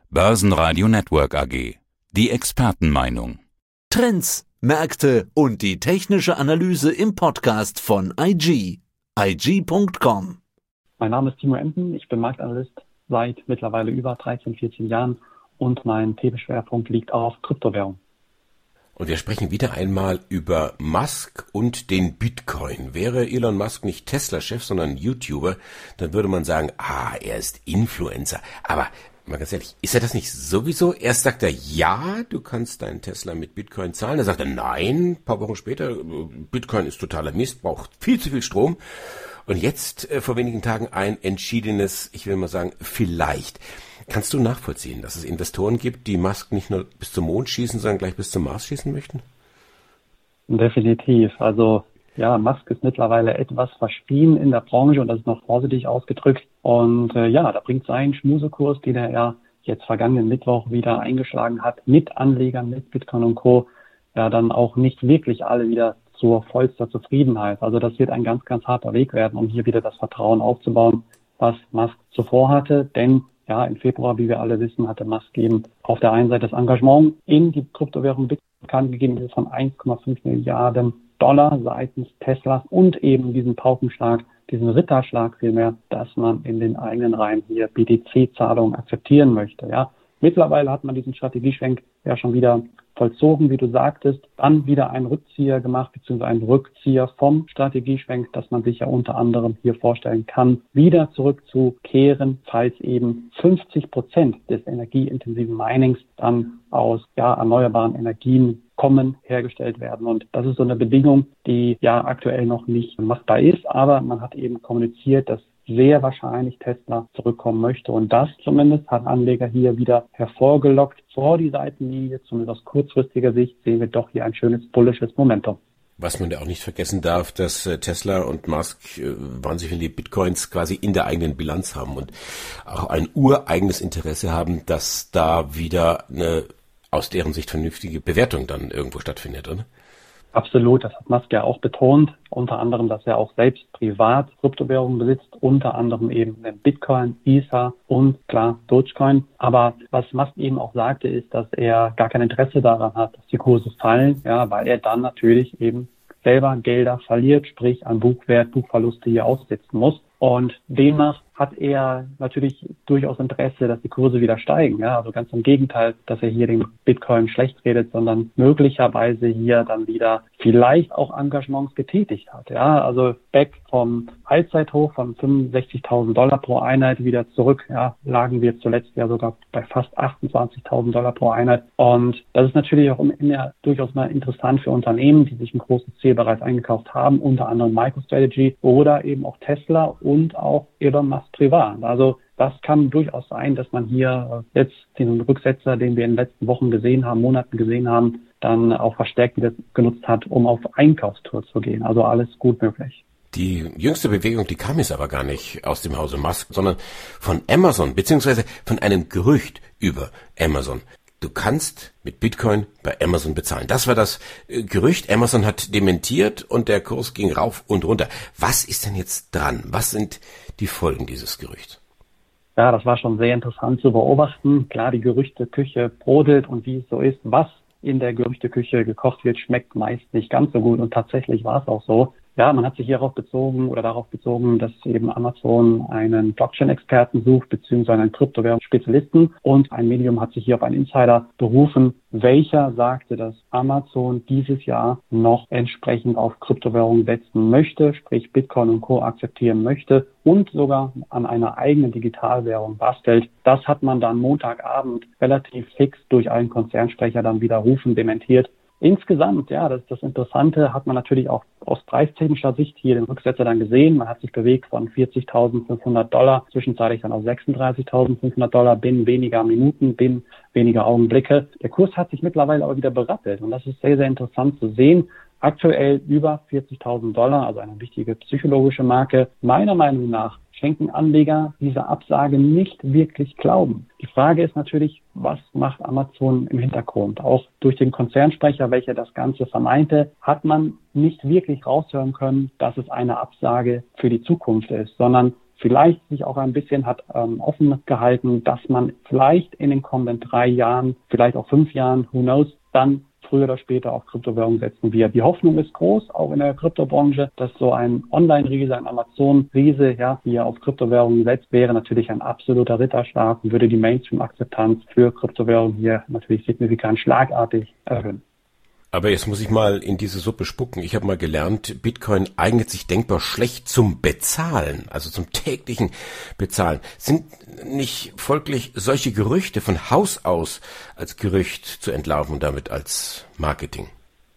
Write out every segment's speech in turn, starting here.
Börsenradio Network AG. Die Expertenmeinung. Trends, Märkte und die technische Analyse im Podcast von IG. IG.com. Mein Name ist Timo Emden, ich bin Marktanalyst seit mittlerweile über 13, 14 Jahren und mein Themenschwerpunkt liegt auf Kryptowährung. Und wir sprechen wieder einmal über Musk und den Bitcoin. Wäre Elon Musk nicht Tesla-Chef, sondern YouTuber, dann würde man sagen, er ist Influencer. Aber mal ganz ehrlich, ist er das nicht sowieso? Erst sagt er, ja, du kannst deinen Tesla mit Bitcoin zahlen. Dann sagt er, nein, ein paar Wochen später, Bitcoin ist totaler Mist, braucht viel zu viel Strom. Und jetzt vor wenigen Tagen ein entschiedenes, ich will mal sagen, vielleicht. Kannst du nachvollziehen, dass es Investoren gibt, die Musk nicht nur bis zum Mond schießen, sondern gleich bis zum Mars schießen möchten? Definitiv. Also ja, Musk ist mittlerweile etwas verschrien in der Branche und das ist noch vorsichtig ausgedrückt. Und da bringt sein Schmusekurs, den er ja jetzt vergangenen Mittwoch wieder eingeschlagen hat, mit Anlegern, mit Bitcoin und Co., ja dann auch nicht wirklich alle wieder zur vollster Zufriedenheit. Also das wird ein ganz, ganz harter Weg werden, um hier wieder das Vertrauen aufzubauen, was Musk zuvor hatte. Denn ja, im Februar, wie wir alle wissen, hatte Musk eben auf der einen Seite das Engagement in die Kryptowährung Bitcoin bekannt gegeben von 1,5 Milliarden Dollar seitens Tesla und eben diesen Paukenschlag, diesen Ritterschlag vielmehr, dass man in den eigenen Reihen hier BTC-Zahlungen akzeptieren möchte. Ja, mittlerweile hat man diesen Strategieschwenk ja schon wieder vollzogen, wie du sagtest, dann wieder einen Rückzieher gemacht, beziehungsweise einen Rückzieher vom Strategieschwenk, dass man sich ja unter anderem hier vorstellen kann, wieder zurückzukehren, falls eben 50% des energieintensiven Minings dann aus erneuerbaren Energien hergestellt werden. Und das ist so eine Bedingung, die ja aktuell noch nicht machbar ist, aber man hat eben kommuniziert, dass sehr wahrscheinlich Tesla zurückkommen möchte. Und das zumindest hat Anleger hier wieder hervorgelockt vor die Seitenlinie. Zumindest aus kurzfristiger Sicht sehen wir doch hier ein schönes bullisches Momentum. Was man ja auch nicht vergessen darf, dass Tesla und Musk wahnsinnig viele Bitcoins quasi in der eigenen Bilanz haben und auch ein ureigenes Interesse haben, dass da wieder eine aus deren Sicht vernünftige Bewertung dann irgendwo stattfindet, oder? Absolut, das hat Musk ja auch betont, unter anderem, dass er auch selbst privat Kryptowährungen besitzt, unter anderem eben den Bitcoin, Ether und klar Dogecoin. Aber was Musk eben auch sagte, ist, dass er gar kein Interesse daran hat, dass die Kurse fallen, ja, weil er dann natürlich eben selber Gelder verliert, sprich an Buchwert, Buchverluste hier aussetzen muss. Und demnach hat er natürlich durchaus Interesse, dass die Kurse wieder steigen. Ja, also ganz im Gegenteil, dass er hier den Bitcoin schlecht redet, sondern möglicherweise hier dann wieder vielleicht auch Engagements getätigt hat. Ja, also back vom Allzeithoch von 65.000 Dollar pro Einheit wieder zurück. Ja, lagen wir zuletzt ja sogar bei fast 28.000 Dollar pro Einheit. Und das ist natürlich auch durchaus mal interessant für Unternehmen, die sich ein großes Ziel bereits eingekauft haben, unter anderem MicroStrategy oder eben auch Tesla und auch Elon Musk privat. Also das kann durchaus sein, dass man hier jetzt den Rücksetzer, den wir in den letzten Wochen Monaten gesehen haben, dann auch verstärkt wieder genutzt hat, um auf Einkaufstour zu gehen. Also alles gut möglich. Die jüngste Bewegung, die kam jetzt aber gar nicht aus dem Hause Musk, sondern von Amazon, beziehungsweise von einem Gerücht über Amazon. Du kannst mit Bitcoin bei Amazon bezahlen. Das war das Gerücht. Amazon hat dementiert und der Kurs ging rauf und runter. Was ist denn jetzt dran? Was sind die Folgen dieses Gerüchts? Ja, das war schon sehr interessant zu beobachten. Klar, die Gerüchteküche brodelt und wie es so ist, was in der Gerüchteküche gekocht wird, schmeckt meist nicht ganz so gut und tatsächlich war es auch so. Ja, man hat sich darauf bezogen, dass eben Amazon einen Blockchain-Experten sucht, beziehungsweise einen Kryptowährungsspezialisten. Und ein Medium hat sich hier auf einen Insider berufen, welcher sagte, dass Amazon dieses Jahr noch entsprechend auf Kryptowährungen setzen möchte, sprich Bitcoin und Co. akzeptieren möchte und sogar an einer eigenen Digitalwährung bastelt. Das hat man dann Montagabend relativ fix durch einen Konzernsprecher dann widerrufen, dementiert. Insgesamt, ja, das ist das Interessante, hat man natürlich auch aus preistechnischer Sicht hier den Rücksetzer dann gesehen. Man hat sich bewegt von 40.500 Dollar, zwischenzeitlich dann auf 36.500 Dollar binnen weniger Minuten, binnen weniger Augenblicke. Der Kurs hat sich mittlerweile aber wieder berappelt und das ist sehr, sehr interessant zu sehen. Aktuell über 40.000 Dollar, also eine wichtige psychologische Marke. Meiner Meinung nach schenken Anleger dieser Absage nicht wirklich Glauben. Die Frage ist natürlich, was macht Amazon im Hintergrund? Auch durch den Konzernsprecher, welcher das Ganze vermeinte, hat man nicht wirklich raushören können, dass es eine Absage für die Zukunft ist, sondern vielleicht sich auch ein bisschen hat offen gehalten, dass man vielleicht in den kommenden 3 Jahren, vielleicht auch 5 Jahren, who knows, dann früher oder später auf Kryptowährungen setzen wird. Die Hoffnung ist groß, auch in der Kryptobranche, dass so ein Online-Riese, ein Amazon-Riese, ja, hier auf Kryptowährungen setzt, wäre natürlich ein absoluter Ritterschlag und würde die Mainstream-Akzeptanz für Kryptowährungen hier natürlich signifikant schlagartig erhöhen. Aber jetzt muss ich mal in diese Suppe spucken. Ich habe mal gelernt, Bitcoin eignet sich denkbar schlecht zum Bezahlen, also zum täglichen Bezahlen. Sind nicht folglich solche Gerüchte von Haus aus als Gerücht zu entlarven und damit als Marketing?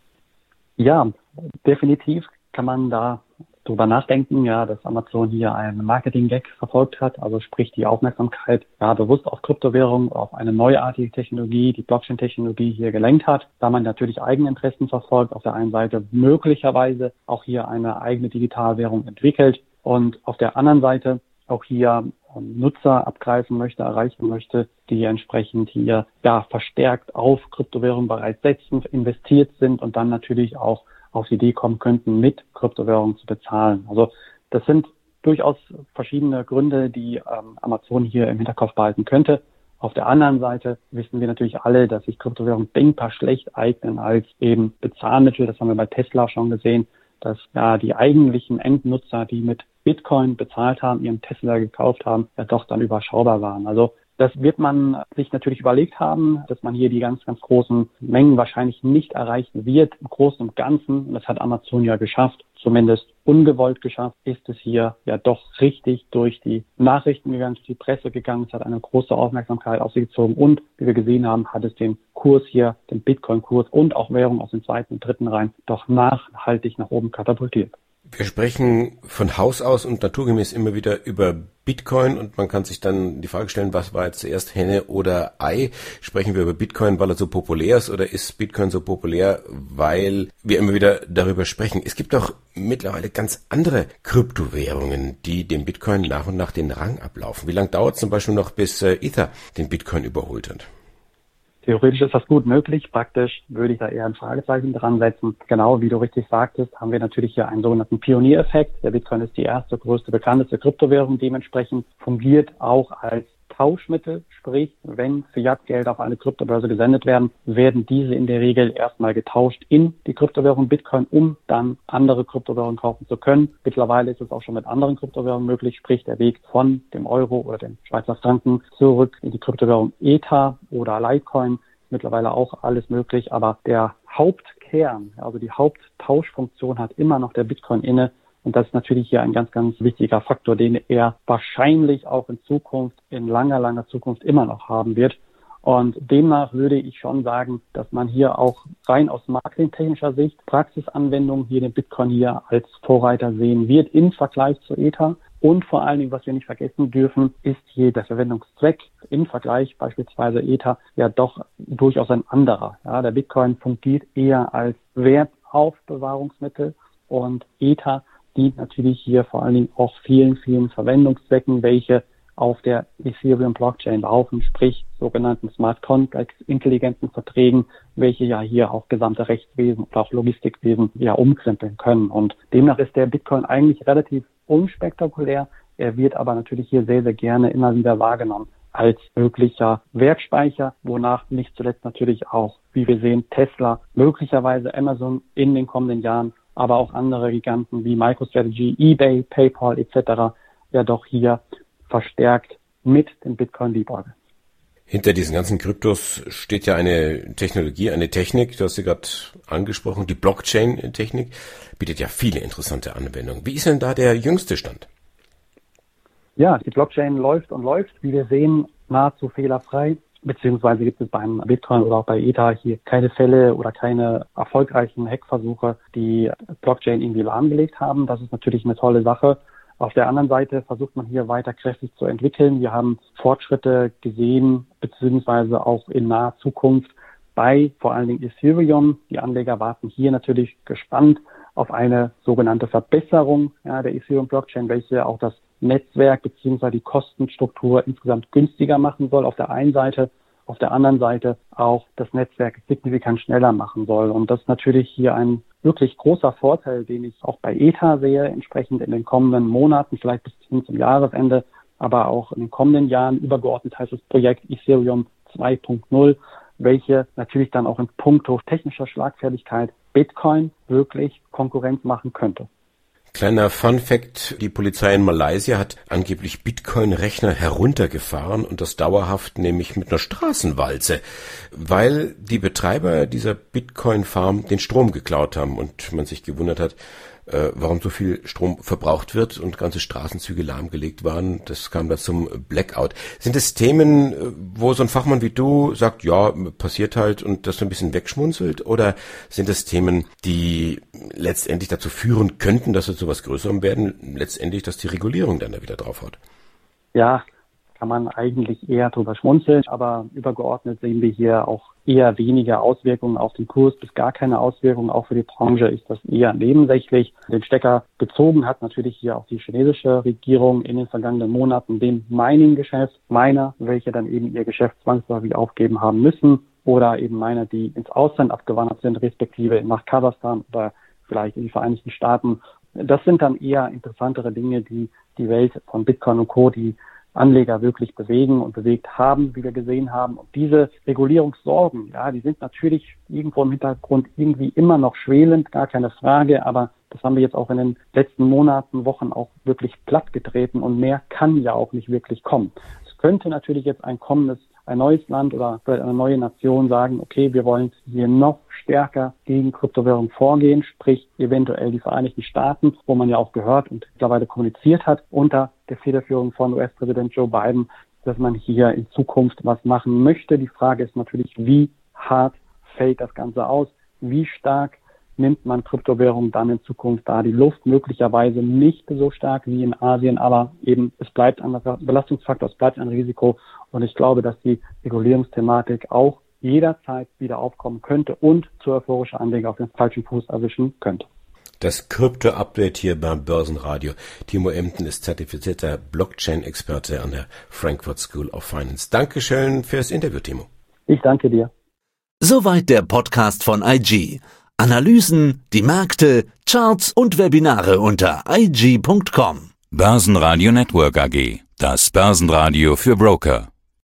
Ja, definitiv kann man da drüber nachdenken, ja, dass Amazon hier einen Marketing-Gag verfolgt hat, also sprich die Aufmerksamkeit ja bewusst auf Kryptowährung, auf eine neuartige Technologie, die Blockchain-Technologie hier gelenkt hat, da man natürlich Eigeninteressen verfolgt, auf der einen Seite möglicherweise auch hier eine eigene Digitalwährung entwickelt und auf der anderen Seite auch hier Nutzer abgreifen möchte, erreichen möchte, die entsprechend hier ja verstärkt auf Kryptowährungen bereits setzen, investiert sind und dann natürlich auch auf die Idee kommen könnten, mit Kryptowährungen zu bezahlen. Also das sind durchaus verschiedene Gründe, die Amazon hier im Hinterkopf behalten könnte. Auf der anderen Seite wissen wir natürlich alle, dass sich Kryptowährungen denkbar schlecht eignen als eben Bezahlmittel. Das haben wir bei Tesla schon gesehen, dass ja die eigentlichen Endnutzer, die mit Bitcoin bezahlt haben, ihren Tesla gekauft haben, ja doch dann überschaubar waren. Also das wird man sich natürlich überlegt haben, dass man hier die ganz, ganz großen Mengen wahrscheinlich nicht erreichen wird. Im Großen und Ganzen, und das hat Amazon ja geschafft, zumindest ungewollt geschafft, ist es hier ja doch richtig durch die Nachrichten gegangen, durch die Presse gegangen. Es hat eine große Aufmerksamkeit auf sie gezogen und, wie wir gesehen haben, hat es den Kurs hier, den Bitcoin-Kurs und auch Währung aus den zweiten und dritten Reihen doch nachhaltig nach oben katapultiert. Wir sprechen von Haus aus und naturgemäß immer wieder über Bitcoin und man kann sich dann die Frage stellen, was war jetzt zuerst Henne oder Ei? Sprechen wir über Bitcoin, weil er so populär ist oder ist Bitcoin so populär, weil wir immer wieder darüber sprechen? Es gibt doch mittlerweile ganz andere Kryptowährungen, die dem Bitcoin nach und nach den Rang ablaufen. Wie lange dauert es zum Beispiel noch, bis Ether den Bitcoin überholt hat? Theoretisch ist das gut möglich. Praktisch würde ich da eher ein Fragezeichen dran setzen. Genau wie du richtig sagtest, haben wir natürlich hier einen sogenannten Pioniereffekt. Der Bitcoin ist die erste, größte, bekannteste Kryptowährung. Dementsprechend fungiert auch als Tauschmittel, sprich, wenn Fiat-Gelder auf eine Kryptobörse gesendet werden, werden diese in der Regel erstmal getauscht in die Kryptowährung Bitcoin, um dann andere Kryptowährungen kaufen zu können. Mittlerweile ist es auch schon mit anderen Kryptowährungen möglich, sprich der Weg von dem Euro oder dem Schweizer Franken zurück in die Kryptowährung Ether oder Litecoin. Mittlerweile auch alles möglich, aber der Hauptkern, also die Haupttauschfunktion hat immer noch der Bitcoin inne. Und das ist natürlich hier ein ganz, ganz wichtiger Faktor, den er wahrscheinlich auch in Zukunft, in langer, langer Zukunft immer noch haben wird. Und demnach würde ich schon sagen, dass man hier auch rein aus marketingtechnischer Sicht Praxisanwendungen hier den Bitcoin hier als Vorreiter sehen wird im Vergleich zu Ether. Und vor allen Dingen, was wir nicht vergessen dürfen, ist hier der Verwendungszweck im Vergleich beispielsweise Ether ja doch durchaus ein anderer. Ja, der Bitcoin fungiert eher als Wertaufbewahrungsmittel und Ether dient natürlich hier vor allen Dingen auch vielen, vielen Verwendungszwecken, welche auf der Ethereum Blockchain laufen, sprich sogenannten Smart Contracts, intelligenten Verträgen, welche ja hier auch gesamte Rechtswesen und auch Logistikwesen ja umkrempeln können. Und demnach ist der Bitcoin eigentlich relativ unspektakulär. Er wird aber natürlich hier sehr, sehr gerne immer wieder wahrgenommen als möglicher Wertspeicher, wonach nicht zuletzt natürlich auch, wie wir sehen, Tesla, möglicherweise Amazon in den kommenden Jahren, aber auch andere Giganten wie MicroStrategy, eBay, PayPal etc. ja doch hier verstärkt mit dem Bitcoin liebäugeln. Hinter diesen ganzen Kryptos steht ja eine Technologie, eine Technik, du hast sie gerade angesprochen, die Blockchain-Technik, bietet ja viele interessante Anwendungen. Wie ist denn da der jüngste Stand? Ja, die Blockchain läuft und läuft, wie wir sehen, nahezu fehlerfrei. Beziehungsweise gibt es beim Bitcoin oder auch bei Ether hier keine Fälle oder keine erfolgreichen Hackversuche, die Blockchain irgendwie lahmgelegt haben. Das ist natürlich eine tolle Sache. Auf der anderen Seite versucht man hier weiter kräftig zu entwickeln. Wir haben Fortschritte gesehen, beziehungsweise auch in naher Zukunft bei vor allen Dingen Ethereum. Die Anleger warten hier natürlich gespannt auf eine sogenannte Verbesserung der Ethereum-Blockchain, welche auch das Netzwerk bzw. die Kostenstruktur insgesamt günstiger machen soll auf der einen Seite, auf der anderen Seite auch das Netzwerk signifikant schneller machen soll. Und das ist natürlich hier ein wirklich großer Vorteil, den ich auch bei Ether sehe, entsprechend in den kommenden Monaten, vielleicht bis hin zum Jahresende, aber auch in den kommenden Jahren. Übergeordnet heißt das Projekt Ethereum 2.0, welche natürlich dann auch in puncto technischer Schlagfertigkeit Bitcoin wirklich Konkurrenz machen könnte. Kleiner Fun-Fact, die Polizei in Malaysia hat angeblich Bitcoin-Rechner heruntergefahren und das dauerhaft, nämlich mit einer Straßenwalze, weil die Betreiber dieser Bitcoin-Farm den Strom geklaut haben und man sich gewundert hat, warum so viel Strom verbraucht wird und ganze Straßenzüge lahmgelegt waren. Das kam da zum Blackout. Sind es Themen, wo so ein Fachmann wie du sagt, ja, passiert halt und das so ein bisschen wegschmunzelt? Oder sind es Themen, die letztendlich dazu führen könnten, dass wir zu was Größerem werden, letztendlich, dass die Regulierung dann da wieder draufhaut? Ja, kann man eigentlich eher drüber schmunzeln, aber übergeordnet sehen wir hier auch eher weniger Auswirkungen auf den Kurs, bis gar keine Auswirkungen. Auch für die Branche ist das eher nebensächlich. Den Stecker gezogen hat natürlich hier auch die chinesische Regierung in den vergangenen Monaten dem Mining-Geschäft. Miner, welche dann eben ihr Geschäft zwangsläufig aufgeben haben müssen, oder eben Miner, die ins Ausland abgewandert sind, respektive nach Kasachstan oder vielleicht in die Vereinigten Staaten. Das sind dann eher interessantere Dinge, die die Welt von Bitcoin und Co., die Anleger wirklich bewegen und bewegt haben, wie wir gesehen haben. Und diese Regulierungssorgen, ja, die sind natürlich irgendwo im Hintergrund irgendwie immer noch schwelend, gar keine Frage, aber das haben wir jetzt auch in den letzten Monaten, Wochen auch wirklich plattgetreten und mehr kann ja auch nicht wirklich kommen. Es könnte natürlich jetzt ein neues Land oder eine neue Nation sagen, okay, wir wollen hier noch stärker gegen Kryptowährungen vorgehen, sprich eventuell die Vereinigten Staaten, wo man ja auch gehört und mittlerweile kommuniziert hat unter der Federführung von US-Präsident Joe Biden, dass man hier in Zukunft was machen möchte. Die Frage ist natürlich, wie hart fällt das Ganze aus, wie stark nimmt man Kryptowährungen dann in Zukunft da die Luft, möglicherweise nicht so stark wie in Asien, aber eben es bleibt ein Belastungsfaktor, es bleibt ein Risiko und ich glaube, dass die Regulierungsthematik auch jederzeit wieder aufkommen könnte und zu euphorische Anleger auf den falschen Fuß erwischen könnte. Das Krypto-Update hier beim Börsenradio. Timo Emden ist zertifizierter Blockchain-Experte an der Frankfurt School of Finance. Dankeschön fürs Interview, Timo. Ich danke dir. Soweit der Podcast von IG. Analysen, die Märkte, Charts und Webinare unter IG.com. Börsenradio Network AG. Das Börsenradio für Broker.